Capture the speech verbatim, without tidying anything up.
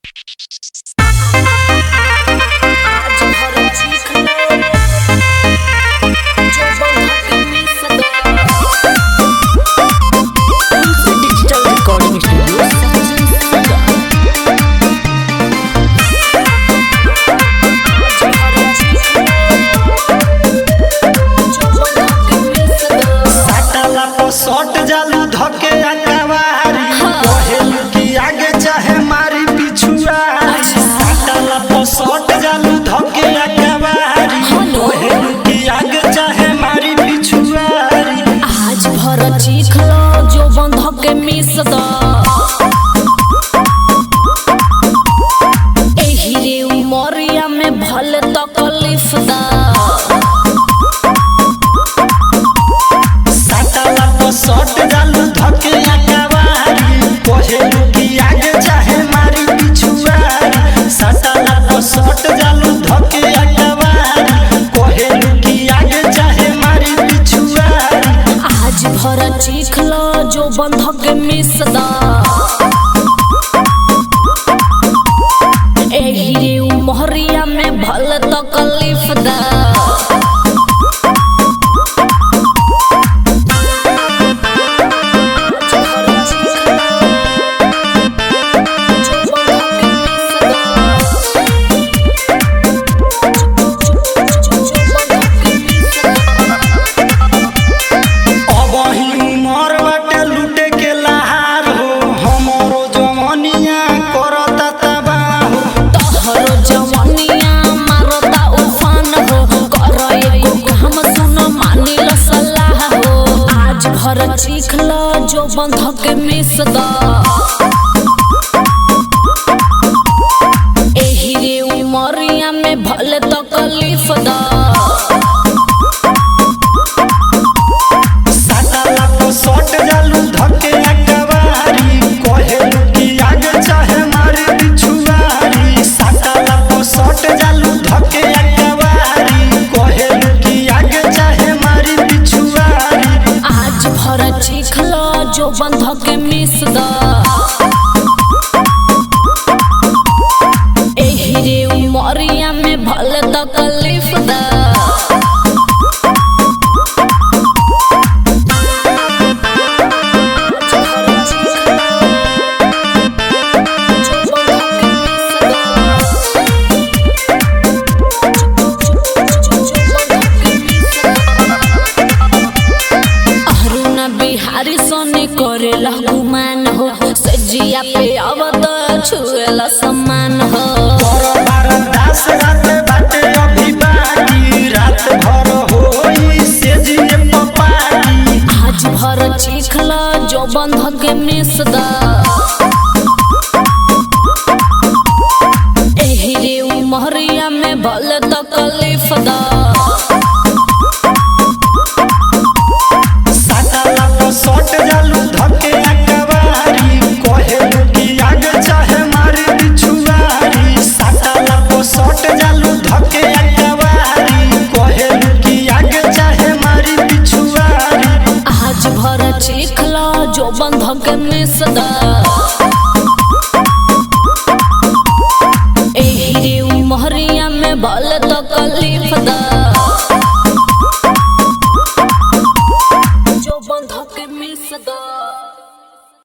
सट जालू धके अकवारी कहल कि आगे चाहे मारी पिछुआ साटला पर सट जालू धके अकवारी कहल कि आगे चाहे मारी पिछुआ आज भर चीखलो जो बंध के मिस द एही रे उमरिया में भले तकलीफ दा सट जालू धके अकवारी कहल कि आगे चाहे मारी पिछुआ सटला पर सट जालू धके अकवारी कहल कि आगे चाहे मारी पिछुआ आज भर चीखलो जो बंध के मिस दा एही रे उमरिया में भले तकलीफ दा चीखलो जो बंध के मिस दा एही रे उमरिया में भले तकलीफ दा साटला पर सट जालू धके अकवारी कहल कि आगे चाहे मारी पिछुआरी साटला पर सट जालू धके अकवारी कहल कि आगे चाहे मारी पिछुआरी आज भर चीखलो जो बंध के मिस दा एही रे उमरिया में भले तकलीफ दा बिहारी सोने करेला गुमान हो सजिया पे अवत छुएला सम्मान हो दास रात बाटे अभी बाकी रात भर होई सेजिए पपाकी आज भर चीखला जो बंध के मिस दा एही रे उमरिया में भले तकलीफ दा सट जालू धके अकवारी कहल कि आगे चाहे मारी पिछुआरी साटला पर सट जालू धके अकवारी कहल कि आगे चाहे मारी पिछुआरी आज भर चीखला जो बंध के मिस दा एही रे उमरिया में भले तकलीफ दा।